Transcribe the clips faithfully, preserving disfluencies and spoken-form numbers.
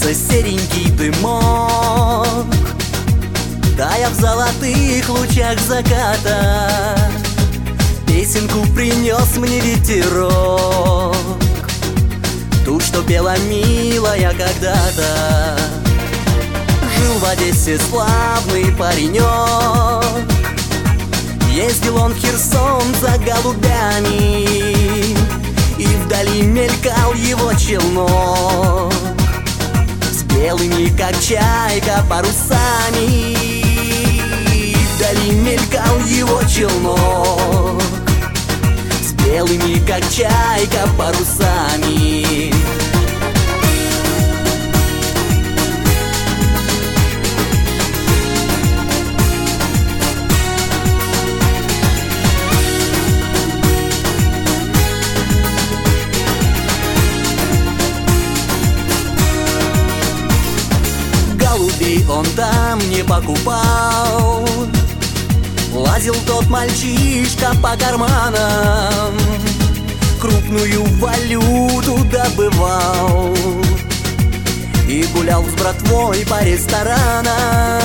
Поднимался серенький дымок, тая в золотых лучах заката. Песенку принес мне ветерок, ту, что пела милая когда-то. Жил в Одессе славный паренек, ездил он в Херсон за голубями, и вдали мелькал его челнок с белыми, как чайка, парусами. И вдали мелькал его челнок с белыми, как чайка, парусами. Голубей он там не покупал, лазил тот мальчишка по карманам, крупную валюту добывал и гулял с братвой по ресторанам.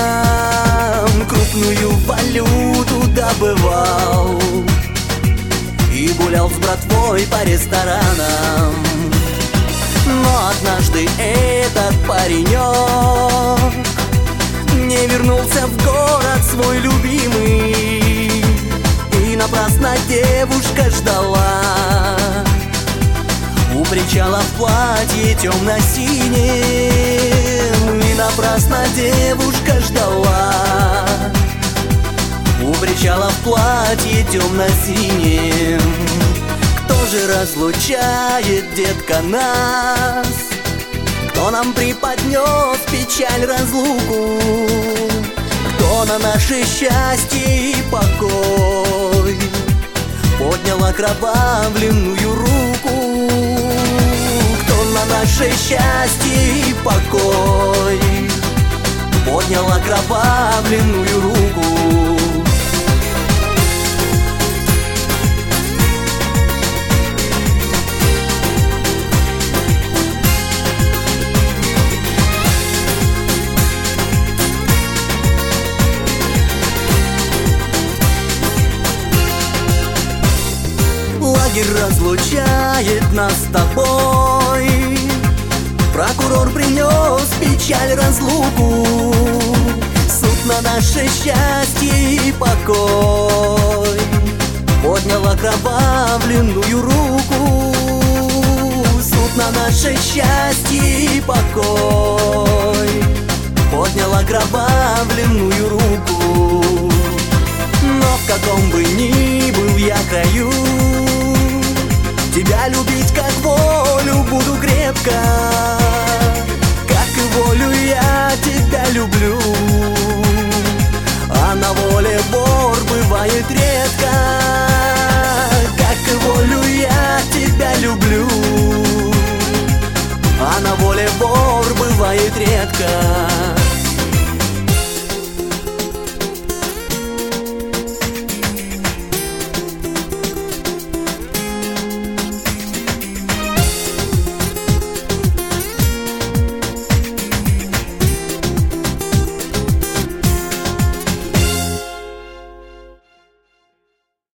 Крупную валюту добывал и гулял с братвой по ресторанам. Но однажды этот паренек не вернулся в город свой любимый, и напрасно девушка ждала у причала в платье темно-синем. И напрасно девушка ждала у причала в платье темно-синем. Кто же разлучает, детка, нас? Кто нам преподнес печаль, разлуку? Кто на наше счастье и покой поднял окровавленную руку? Кто на наше счастье и покой поднял окровавленную руку? Лагерь разлучает нас с тобой, прокурор принес печаль, разлуку. Суд на наше счастье и покой поднял окровавленную руку. Суд на наше счастье и покой поднял окровавленную руку. Но в каком бы ни был я краю, тебя любить как волю буду крепко, как и волю я тебя люблю. А на воле вор бывает редко, как и волю я тебя люблю. А на воле вор бывает редко.